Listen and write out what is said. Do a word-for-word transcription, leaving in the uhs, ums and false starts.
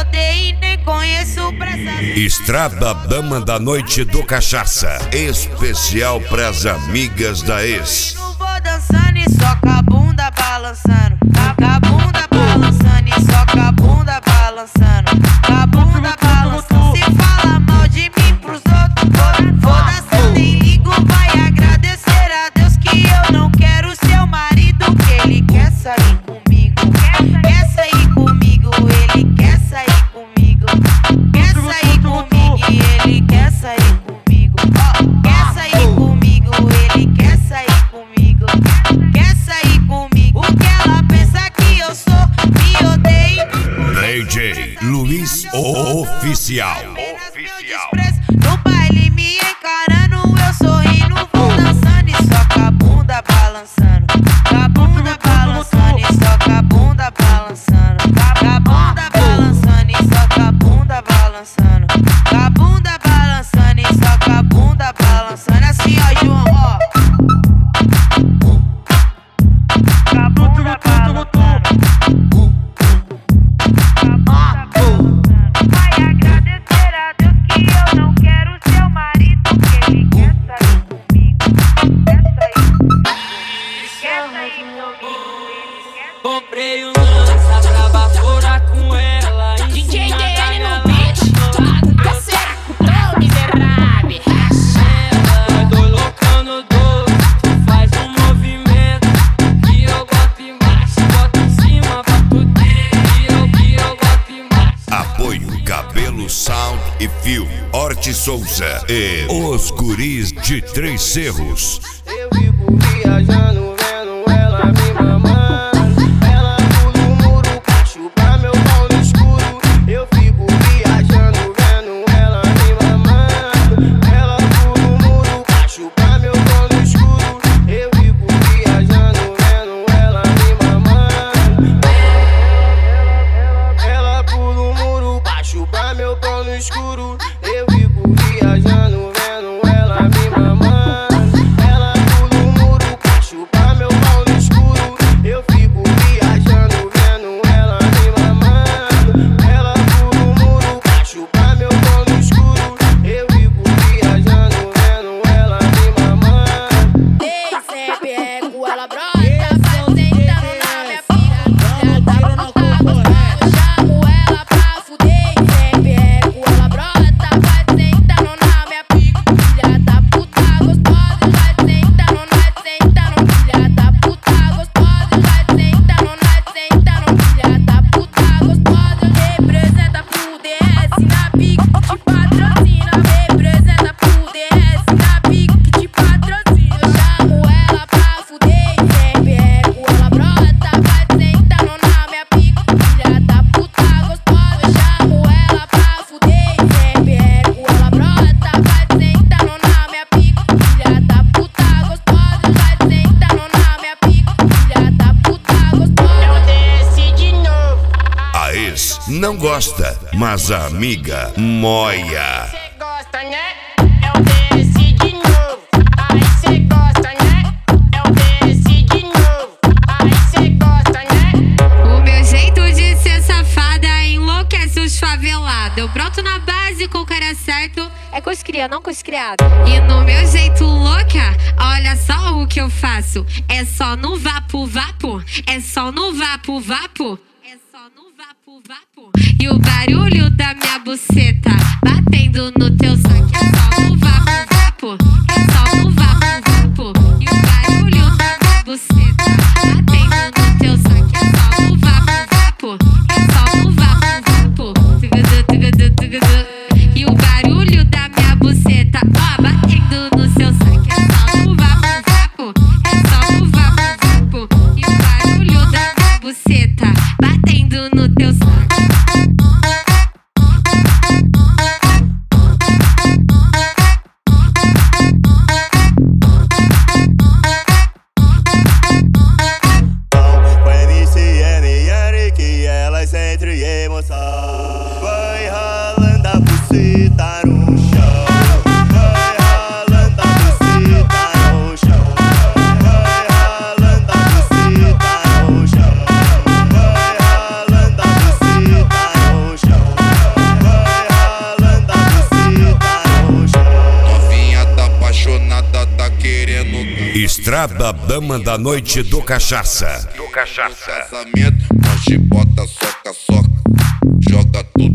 odeio e nem conheço pressa. Estrada Dama da Noite do Cachaça, especial pras amigas da ex. Não vou dançando e só com a bunda balançando, com a bunda balançando e só com a bunda balançando, com a bunda balançando. Se fala mal de mim pros outros, vou, vou dançar, nem ligo, vai agradecer a Deus que eu não quero seu marido, que ele quer sair comigo, quer sair comigo, ele quer sair comigo, quer sair comigo e ele quer sair comigo, oh, quer sair comigo, ele quer sair comigo, quer sair comigo. O que ela pensa que eu sou, me odeia. D J Luiz Oficial. Oficial. No baile me encarando, eu sorrindo, vou dançando e só com a bunda balançando, com a bunda balançando e só com a bunda balançando, com a bunda balançando e só com a bunda balançando, com a bunda balançando e só com a bunda balançando. Assim ó, João, ó. Com a bunda balançando. Vai agradecer a Deus que eu não quero seu marido, que ele quer sair comigo, quer sair comigo, quer sair comigo, ele quer. Comprei um lança pra baforar com ela. D J D L no beat, tá certo, ô miserável. Ela dois loucão no doce, faz um movimento que eu boto embaixo, boto em cima, boto dentro, que eu, que eu boto embaixo. Apoio Cabelo Sound e Fio, Horti Souza e Os Guris de Três Cerros. Eu fico viajando, vendo ela me mamando. Ela pula o muro pra chupar meu pau no escuro. Eu fico viajando, vendo ela me mamando. Ela pula o muro pra chupar meu pau no escuro. Eu fico viajando, vendo ela me mamando. Ela pula o muro pra chupar meu pau no escuro. Eu fico viajando, vendo ela me mamando. Ela pula o muro pra chupar meu pau no escuro. Eu fico viajando, vendo ela me mamando. Ela pula o muro pra chupar meu pau no escuro. Eu fico viajando, vendo ela me mamando. Ei, sempre é com ela brota, vai sentando na minha pica, tá gostando, chamo ela pra fuder. Sempre é com ela brota, vai sentando na minha pica, filha da puta gostosa, vai sentando, vai sentando, filha da puta gostosa, vai sentando, vai sentando, filha da puta gostosa. Representa pro D S na pica, te patrocina, representa pro D S na pica, te patrocina. Eu chamo ela pra fuder, sempre é com ela brota, vai sentando na minha pica, filha da puta gostosa. Eu chamo ela pra fuder, sempre é com ela brota, vai sentando na minha pica, filha da puta gostosa, vai sentando na minha pica, filha da puta gostosa. Eu desci de novo. A ex não gosta, mas a amiga moia. Cê gosta, né? Eu desci de novo. Aí cê gosta, né? Eu desci de novo. Aí cê gosta, né? O meu jeito de ser safada enlouquece os favelados. Eu broto na base com o cara certo. É com os cria, não com os criados. E no meu jeito louca, olha só o que eu faço. É só no vapo vapo, é só no vapo vapo, é só no vapo vapo. E o barulho da minha buceta batendo no teu saco. É só no vapo vapo, é só no vapo vapo. E o barulho da minha buceta batendo no teu saco. É só no vapo vapo, é só no vapo vapo. Tugadu, tugadu, tugadu. E o barulho da minha buceta, ó, batendo no seu saco. É só no vapo vapo, é só no vapo vapo. E o barulho da minha buceta batendo no teu saco. Show. Estrada Dama da Noite do Cachaça. Do Cachaça. Casamento, nós te bota soca, soca. Joga tudo